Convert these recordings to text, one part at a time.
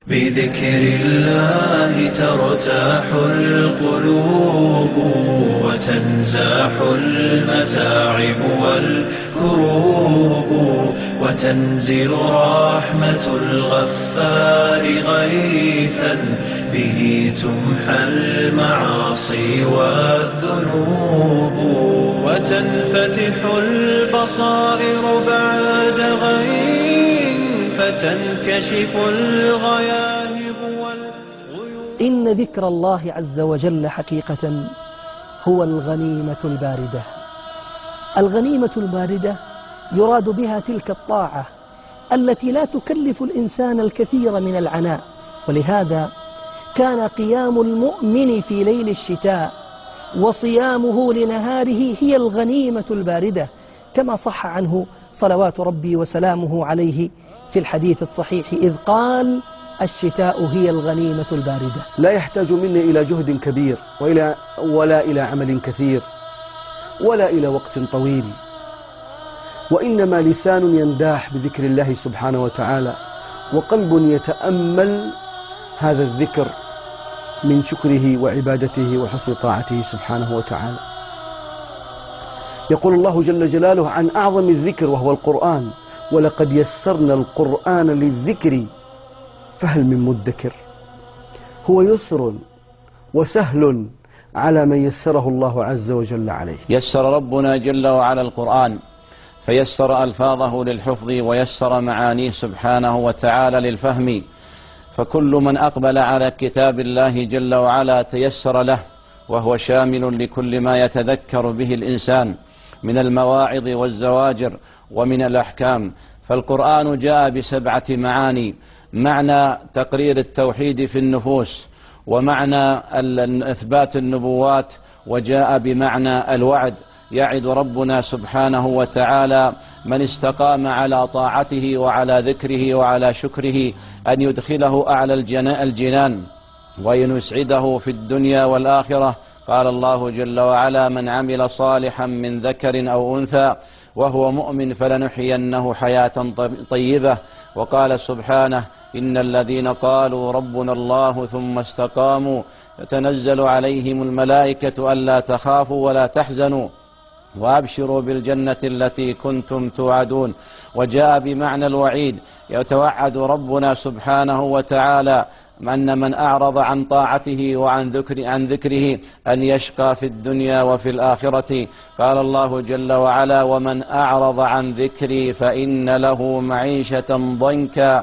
بذكر الله ترتاح القلوب وتنزاح المتاعب والكروب وتنزل رحمة الغفار غيثا به تمحى المعاصي والذنوب وتنفتح البصائر بعد غيث فتنكشف الغياهب والغيوب. إن ذكر الله عز وجل حقيقة هو الغنيمة الباردة. الغنيمة الباردة يراد بها تلك الطاعة التي لا تكلف الإنسان الكثير من العناء، ولهذا كان قيام المؤمن في ليل الشتاء وصيامه لنهاره هي الغنيمة الباردة، كما صح عنه صلوات ربي وسلامه عليه في الحديث الصحيح إذ قال: الشتاء هي الغنيمة الباردة. لا يحتاج مني إلى جهد كبير ولا إلى عمل كثير ولا إلى وقت طويل، وإنما لسان ينداح بذكر الله سبحانه وتعالى وقلب يتأمل هذا الذكر من شكره وعبادته وحسن طاعته سبحانه وتعالى. يقول الله جل جلاله عن أعظم الذكر وهو القرآن: ولقد يسرنا القرآن للذكر فهل من مدكر. هو يسر وسهل على من يسره الله عز وجل عليه. يسر ربنا جل وعلا القرآن، فيسر ألفاظه للحفظ ويسر معانيه سبحانه وتعالى للفهم، فكل من أقبل على كتاب الله جل وعلا تيسر له، وهو شامل لكل ما يتذكر به الإنسان من المواعظ والزواجر ومن الأحكام. فالقرآن جاء ب7 معاني: معنى تقرير التوحيد في النفوس، ومعنى إثبات النبوات، وجاء بمعنى الوعد. يعد ربنا سبحانه وتعالى من استقام على طاعته وعلى ذكره وعلى شكره أن يدخله أعلى الجنان وأن يسعده في الدنيا والآخرة. قال الله جل وعلا: من عمل صالحا من ذكر أو أنثى وهو مؤمن فلنحيينه حياة طيبة. وقال سبحانه: إن الذين قالوا ربنا الله ثم استقاموا تتنزل عليهم الملائكة ألا تخافوا ولا تحزنوا وأبشروا بالجنة التي كنتم توعدون. وجاء بمعنى الوعيد: يتوعد ربنا سبحانه وتعالى أن من أعرض عن طاعته وعن ذكره أن يشقى في الدنيا وفي الآخرة. قال الله جل وعلا: ومن أعرض عن ذكري فإن له معيشة ضنكا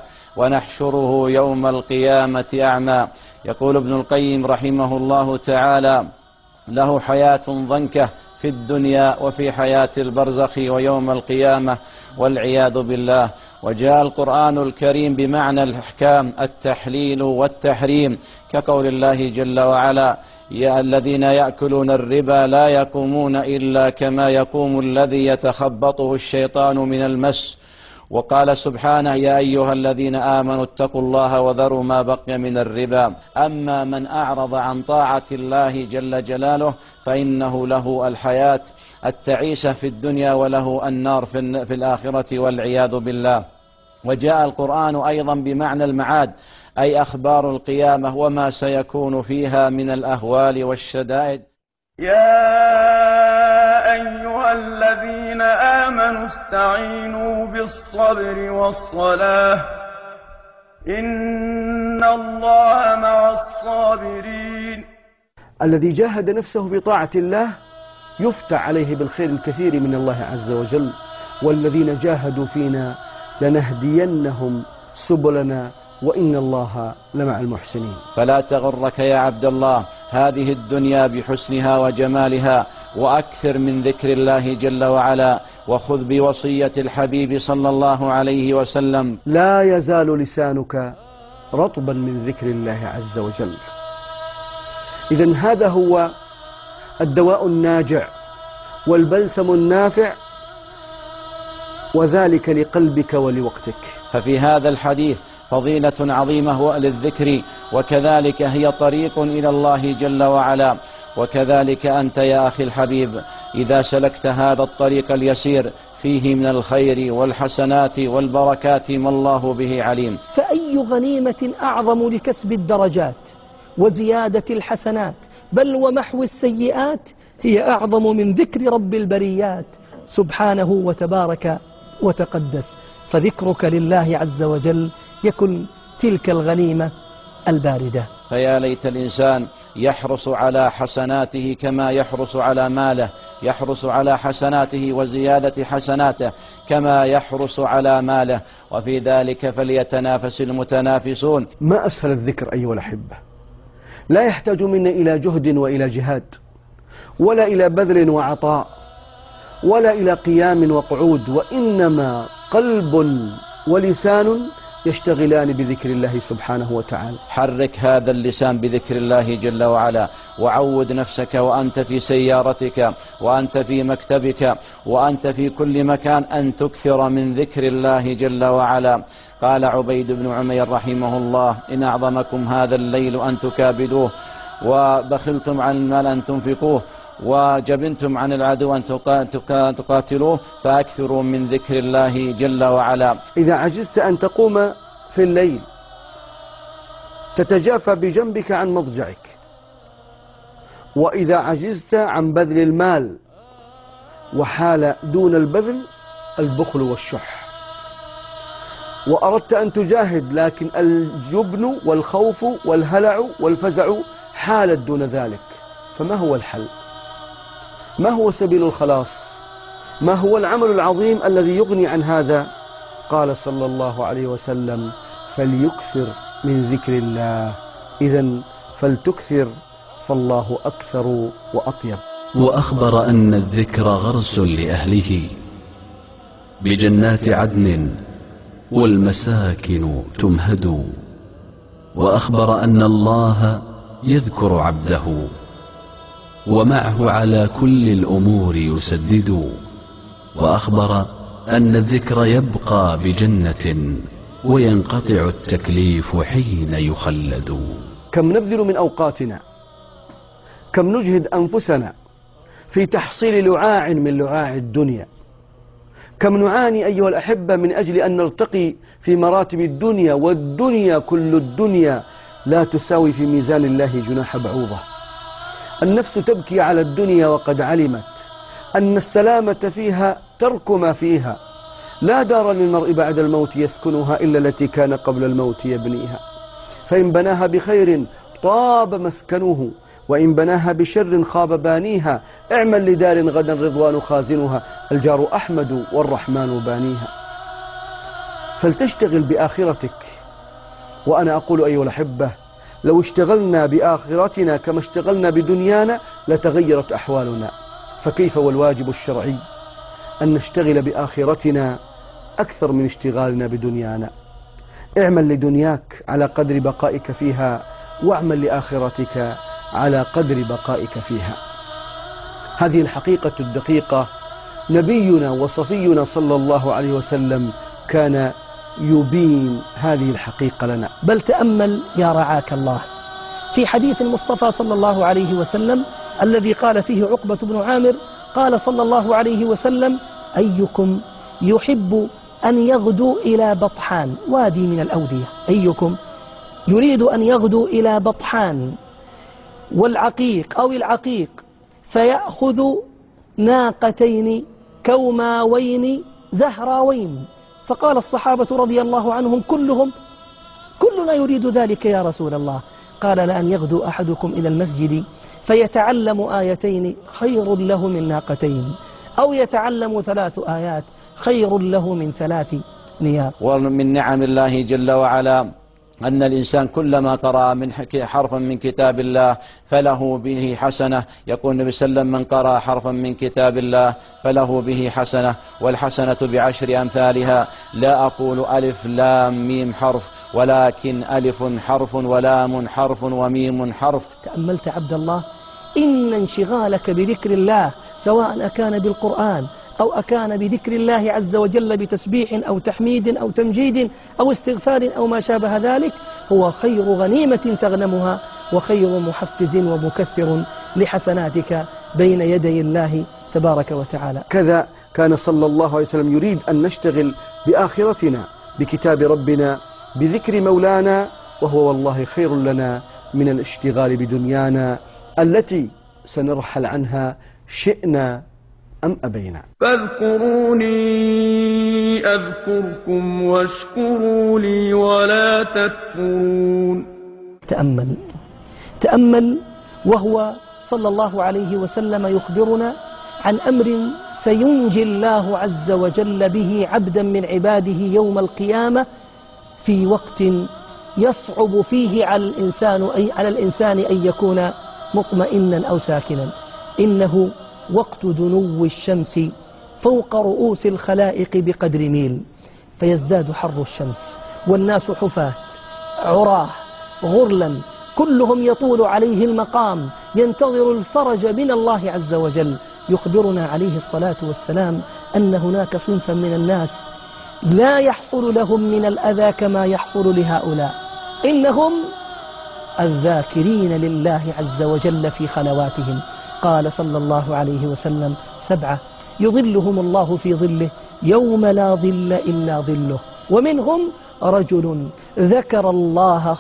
ونحشره يوم القيامة أعمى. يقول ابن القيم رحمه الله تعالى: له حياة ضنكة في الدنيا وفي حياة البرزخ ويوم القيامة والعياذ بالله. وجاء القرآن الكريم بمعنى الأحكام: التحليل والتحريم، كقول الله جل وعلا: يا الذين يأكلون الربا لا يقومون إلا كما يقوم الذي يتخبطه الشيطان من المس. وقال سبحانه: يا أيها الذين آمنوا اتقوا الله وذروا ما بقي من الربا. أما من أعرض عن طاعة الله جل جلاله فإنه له الحياة التعيسة في الدنيا وله النار في الآخرة والعياذ بالله. وجاء القرآن أيضا بمعنى المعاد، أي أخبار القيامة وما سيكون فيها من الأهوال والشدائد. يا أيها الذين آمنوا استعينوا بالصبر والصلاة إن الله مع الصابرين. الذي جاهد نفسه بطاعة الله يفتح عليه بالخير الكثير من الله عز وجل. والذين جاهدوا فينا لنهدينهم سبلنا وإن الله لمع المحسنين. فلا تغرك يا عبد الله هذه الدنيا بحسنها وجمالها، وأكثر من ذكر الله جل وعلا، وخذ بوصية الحبيب صلى الله عليه وسلم: لا يزال لسانك رطبا من ذكر الله عز وجل. إذن هذا هو الدواء الناجع والبلسم النافع، وذلك لقلبك ولوقتك. ففي هذا الحديث فضيلة عظيمة للذكر، وكذلك هي طريق إلى الله جل وعلا. وكذلك أنت يا أخي الحبيب إذا سلكت هذا الطريق اليسير فيه من الخير والحسنات والبركات ما الله به عليم. فأي غنيمة أعظم لكسب الدرجات وزيادة الحسنات بل ومحو السيئات هي أعظم من ذكر رب البريات سبحانه وتبارك وتقدس. فذكرك لله عز وجل يكن تلك الغنيمة الباردة. فيا ليت الإنسان يحرص على حسناته كما يحرص على ماله، يحرص على حسناته وزيادة حسناته كما يحرص على ماله، وفي ذلك فليتنافس المتنافسون. ما أسهل الذكر أيها الأحبة، لا يحتاج منا إلى جهد وإلى جهاد، ولا إلى بذل وعطاء، ولا إلى قيام وقعود، وإنما قلب ولسان يشتغلان بذكر الله سبحانه وتعالى. حرك هذا اللسان بذكر الله جل وعلا، وعود نفسك وأنت في سيارتك وأنت في مكتبك وأنت في كل مكان أن تكثر من ذكر الله جل وعلا. قال عبيد بن عمير رحمه الله: إن أعظمكم هذا الليل أن تكابدوه، وبخلتم عن المال أن تنفقوه، وجبنتم عن العدو أن تقاتلوه، فأكثروا من ذكر الله جل وعلا. إذا عجزت أن تقوم في الليل تتجافى بجنبك عن مضجعك، وإذا عجزت عن بذل المال وحال دون البذل البخل والشح، وأردت أن تجاهد لكن الجبن والخوف والهلع والفزع حالت دون ذلك، فما هو الحل؟ ما هو سبيل الخلاص؟ ما هو العمل العظيم الذي يغني عن هذا؟ قال صلى الله عليه وسلم: فليكثر من ذكر الله. إذن فلتكثر، فالله أكثر وأطيب. وأخبر أن الذكر غرس لأهله بجنات عدن والمساكن تمهد، وأخبر أن الله يذكر عبده ومعه على كل الأمور يسدد، وأخبر أن الذكر يبقى بجنة وينقطع التكليف حين يخلد. كم نبذل من أوقاتنا، كم نجهد أنفسنا في تحصيل لعاع من لعاع الدنيا، كم نعاني أيها الأحبة من أجل أن نرتقي في مراتب الدنيا، والدنيا كل الدنيا لا تساوي في ميزان الله جناح بعوضة. النفس تبكي على الدنيا وقد علمت أن السلامة فيها ترك ما فيها. لا دار للمرء بعد الموت يسكنها إلا التي كان قبل الموت يبنيها، فإن بناها بخير طاب مسكنه، وإن بناها بشر خاب بانيها. اعمل لدار غدا رضوان خازنها، الجار أحمد والرحمن بانيها. فلتشتغل بآخرتك. وأنا أقول أيها الأحبة، لو اشتغلنا بآخرتنا كما اشتغلنا بدنيانا لتغيرت أحوالنا، فكيف والواجب الشرعي أن نشتغل بآخرتنا أكثر من اشتغالنا بدنيانا. اعمل لدنياك على قدر بقائك فيها، واعمل لآخرتك على قدر بقائك فيها. هذه الحقيقة الدقيقة نبينا وصفينا صلى الله عليه وسلم كان يبين هذه الحقيقة لنا. بل تأمل يا رعاك الله في حديث المصطفى صلى الله عليه وسلم الذي قال فيه عقبة بن عامر: قال صلى الله عليه وسلم: أيكم يحب أن يغدو إلى بطحان، وادي من الأودية، أيكم يريد أن يغدو إلى بطحان والعقيق أو العقيق فيأخذ ناقتين كوماوين زهراوين؟ فقال الصحابة رضي الله عنهم كلنا يريد ذلك يا رسول الله. قال: لأن يغدو أحدكم إلى المسجد فيتعلم آيتين خير له من ناقتين، أو يتعلم 3 آيات خير له من 3 نياب. ومن نعم الله جل وعلا أن الإنسان كلما قرأ من حرفا من كتاب الله فله به حسنة. يقول النبي صلى الله عليه وسلم: من قرأ حرفا من كتاب الله فله به حسنة، والحسنة ب10 أمثالها. لا أقول ألف لام ميم حرف، ولكن ألف حرف ولام حرف وميم حرف. تأملت عبد الله إن انشغالك بذكر الله سواء أكان بالقرآن أو أكان بذكر الله عز وجل بتسبيح أو تحميد أو تمجيد أو استغفار أو ما شابه ذلك هو خير غنيمة تغنمها، وخير محفز ومكثر لحسناتك بين يدي الله تبارك وتعالى. كذا كان صلى الله عليه وسلم يريد أن نشتغل بآخرتنا بكتاب ربنا بذكر مولانا، وهو والله خير لنا من الاشتغال بدنيانا التي سنرحل عنها شئنا أم أبينا. فاذكروني أذكركم واشكروا لي ولا تكفرون. تأمل وهو صلى الله عليه وسلم يخبرنا عن أمر سينجي الله عز وجل به عبدا من عباده يوم القيامة في وقت يصعب فيه على الإنسان أن يكون مطمئنا أو ساكنا. إنه وقت دنو الشمس فوق رؤوس الخلائق بقدر ميل، فيزداد حر الشمس والناس حفاة عراه غرلا، كلهم يطول عليه المقام ينتظر الفرج من الله عز وجل. يخبرنا عليه الصلاة والسلام أن هناك صنفا من الناس لا يحصل لهم من الأذى كما يحصل لهؤلاء، إنهم الذاكرين لله عز وجل في خلواتهم. قال صلى الله عليه وسلم: 7 يظلهم الله في ظله يوم لا ظل إلا ظله، ومنهم رجل ذكر الله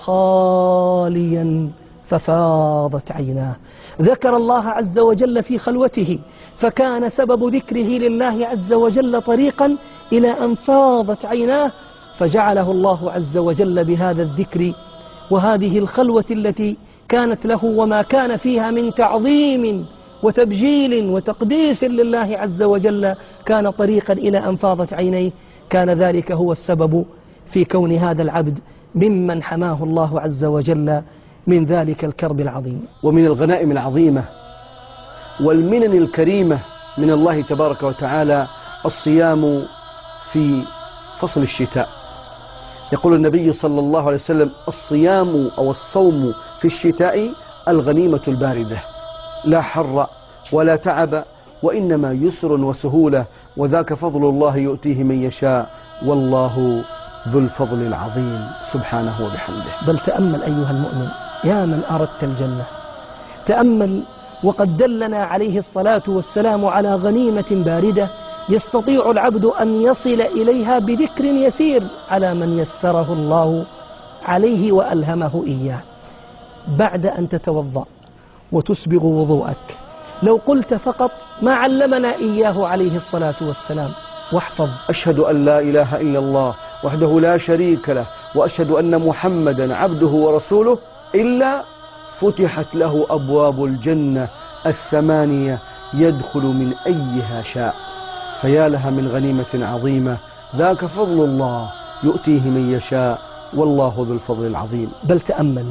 خاليا ففاضت عيناه. ذكر الله عز وجل في خلوته، فكان سبب ذكره لله عز وجل طريقا إلى أن فاضت عيناه، فجعله الله عز وجل بهذا الذكر وهذه الخلوة التي كانت له وما كان فيها من تعظيم وتبجيل وتقديس لله عز وجل كان طريقا إلى أن فاضت عينيه. كان ذلك هو السبب في كون هذا العبد ممن حماه الله عز وجل من ذلك الكرب العظيم. ومن الغنائم العظيمة والمنن الكريمة من الله تبارك وتعالى الصيام في فصل الشتاء. يقول النبي صلى الله عليه وسلم: الصيام أو الصوم في الشتاء الغنيمة الباردة، لا حر ولا تعب، وإنما يسر وسهولة، وذاك فضل الله يؤتيه من يشاء، والله ذو الفضل العظيم سبحانه وبحمده. بل تأمل أيها المؤمن يا من أردت الجنة، تأمل وقد دلنا عليه الصلاة والسلام على غنيمة باردة يستطيع العبد أن يصل إليها بذكر يسير على من يسره الله عليه وألهمه إياه. بعد أن تتوضأ وتسبغ وضوءك، لو قلت فقط ما علمنا إياه عليه الصلاة والسلام، واحفظ: أشهد أن لا إله إلا الله وحده لا شريك له، وأشهد أن محمدا عبده ورسوله، إلا فتحت له أبواب الجنة 8 يدخل من أيها شاء. فيا لها من غنيمة عظيمة، ذاك فضل الله يؤتيه من يشاء، والله ذو الفضل العظيم. بل تأمل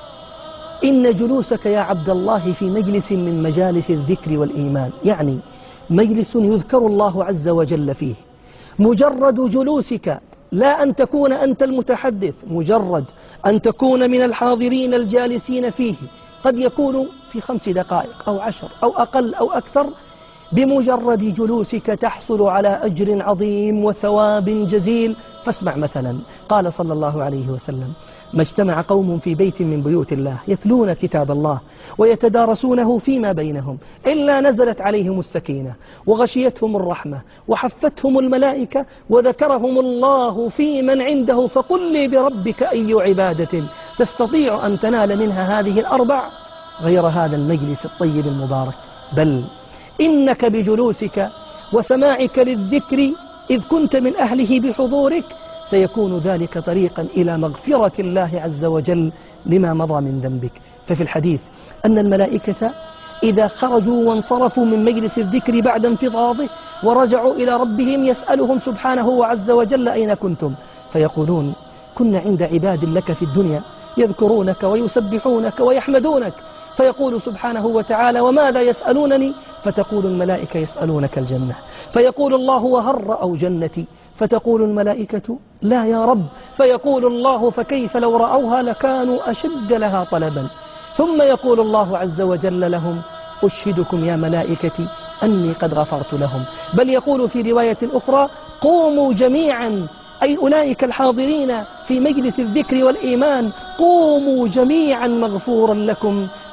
إن جلوسك يا عبد الله في مجلس من مجالس الذكر والإيمان، يعني مجلس يذكر الله عز وجل فيه، مجرد جلوسك، لا أن تكون أنت المتحدث، مجرد أن تكون من الحاضرين الجالسين فيه، قد يكون في 5 دقائق أو 10 أو أقل أو أكثر، بمجرد جلوسك تحصل على أجر عظيم وثواب جزيل. فاسمع مثلا، قال صلى الله عليه وسلم: ما اجتمع قوم في بيت من بيوت الله يتلون كتاب الله ويتدارسونه فيما بينهم إلا نزلت عليهم السكينة وغشيتهم الرحمة وحفتهم الملائكة وذكرهم الله في من عنده. فقل لي بربك أي عبادة تستطيع أن تنال منها هذه ال4 غير هذا المجلس الطيب المبارك؟ بل إنك بجلوسك وسماعك للذكر إذ كنت من أهله بحضورك سيكون ذلك طريقا إلى مغفرة الله عز وجل لما مضى من ذنبك. ففي الحديث أن الملائكة إذا خرجوا وانصرفوا من مجلس الذكر بعد انفضاضه ورجعوا إلى ربهم يسألهم سبحانه وعز وجل: أين كنتم؟ فيقولون: كنا عند عباد لك في الدنيا يذكرونك ويسبحونك ويحمدونك. فيقول سبحانه وتعالى: وماذا يسألونني؟ فتقول الملائكة: يسألونك الجنة. فيقول الله: وهل رأوا جنتي؟ فتقول الملائكة: لا يا رب. فيقول الله: فكيف لو رأوها لكانوا أشد لها طلبا. ثم يقول الله عز وجل لهم: أشهدكم يا ملائكتي أني قد غفرت لهم. بل يقول في رواية أخرى: قوموا جميعا، أي أولئك الحاضرين في مجلس الذكر والإيمان، قوموا جميعا مغفورا لكم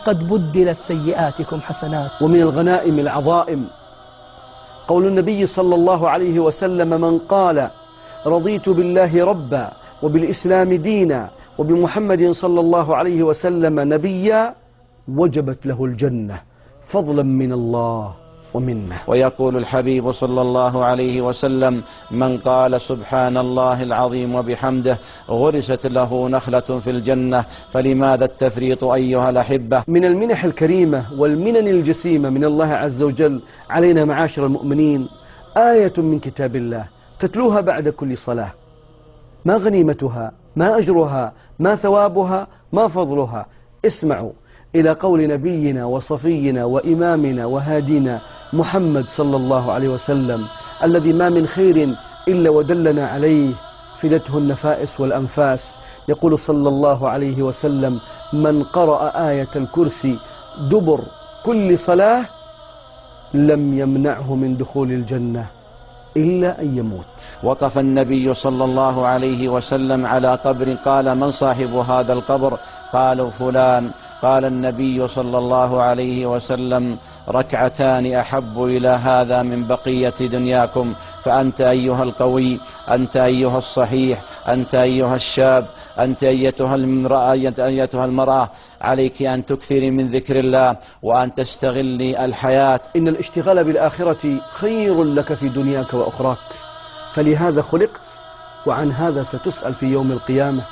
قد بدلت سيئاتكم حسنات. ومن الغنائم العظائم قول النبي صلى الله عليه وسلم: من قال رضيت بالله ربا وبالإسلام دينا وبمحمد صلى الله عليه وسلم نبيا وجبت له الجنة فضلا من الله ومنه. ويقول الحبيب صلى الله عليه وسلم: من قال سبحان الله العظيم وبحمده غرست له نخلة في الجنة. فلماذا التفريط أيها الأحبة؟ من المنح الكريمة والمنن الجسيمة من الله عز وجل علينا معاشر المؤمنين آية من كتاب الله تتلوها بعد كل صلاة. ما غنيمتها؟ ما أجرها؟ ما ثوابها؟ ما فضلها؟ اسمعوا إلى قول نبينا وصفينا وإمامنا وهادينا محمد صلى الله عليه وسلم الذي ما من خير إلا ودلنا عليه فدته النفائس والأنفاس. يقول صلى الله عليه وسلم: من قرأ آية الكرسي دبر كل صلاة لم يمنعه من دخول الجنة إلا أن يموت. وقف النبي صلى الله عليه وسلم على قبر، قال: من صاحب هذا القبر؟ قالوا: فلان. قال النبي صلى الله عليه وسلم: ركعتان أحب إلى هذا من بقية دنياكم. فأنت أيها القوي، أنت أيها الصحيح، أنت أيها الشاب، أنت أيتها المرأة، عليك أن تكثري من ذكر الله وأن تستغلي الحياة. إن الاشتغال بالآخرة خير لك في دنياك وأخراك، فلهذا خلقت وعن هذا ستسأل في يوم القيامة.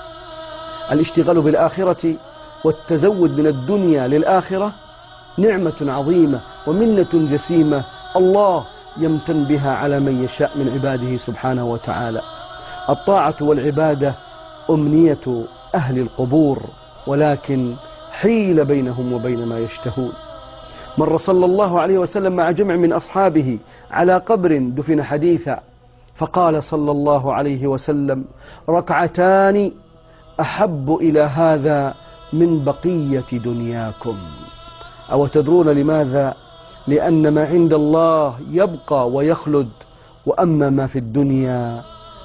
الاشتغال بالآخرة والتزود من الدنيا للآخرة نعمة عظيمة ومنة جسيمة الله يمتن بها على من يشاء من عباده سبحانه وتعالى. الطاعة والعبادة أمنية أهل القبور، ولكن حيل بينهم وبين ما يشتهون. مر صلى الله عليه وسلم مع جمع من أصحابه على قبر دفن حديثا، فقال صلى الله عليه وسلم: ركعتان أحب إلى هذا من بقية دنياكم. أو تدرون لماذا؟ لأن ما عند الله يبقى ويخلد، وأما ما في الدنيا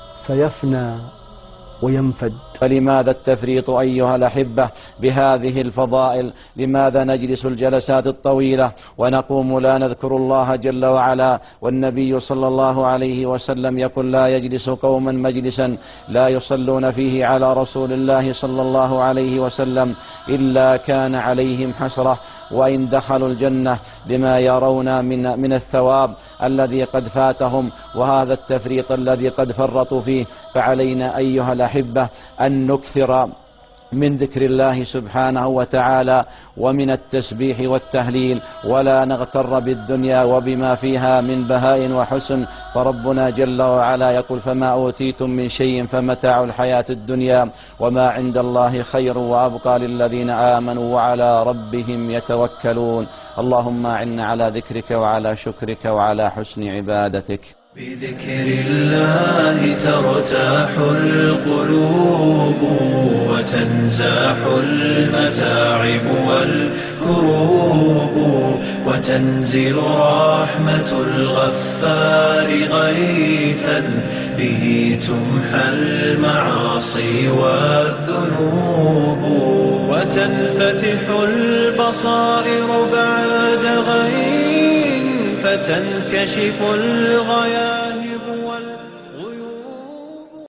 فيفنى وينفد. فلماذا التفريط أيها الأحبة بهذه الفضائل؟ لماذا نجلس الجلسات الطويلة ونقوم لا نذكر الله جل وعلا؟ والنبي صلى الله عليه وسلم يقول: لا يجلس قوما مجلسا لا يصلون فيه على رسول الله صلى الله عليه وسلم إلا كان عليهم حسرة، وإن دخلوا الجنة بما يرون من الثواب الذي قد فاتهم، وهذا التفريط الذي قد فرطوا فيه. فعلينا أيها الأحبة أن نكثر من ذكر الله سبحانه وتعالى ومن التسبيح والتهليل، ولا نغتر بالدنيا وبما فيها من بهاء وحسن. فربنا جل وعلا يقول: فما أوتيتم من شيء فمتاع الحياة الدنيا وما عند الله خير وأبقى للذين آمنوا وعلى ربهم يتوكلون. اللهم أعنا على ذكرك وعلى شكرك وعلى حسن عبادتك. بذكر الله ترتاح القلوب وتنزاح المتاعب والكروب، وتنزل رحمة الغفار غيثا به تمحى المعاصي والذنوب، وتنفتح البصائر بعد غيث فتنكشف الغياث.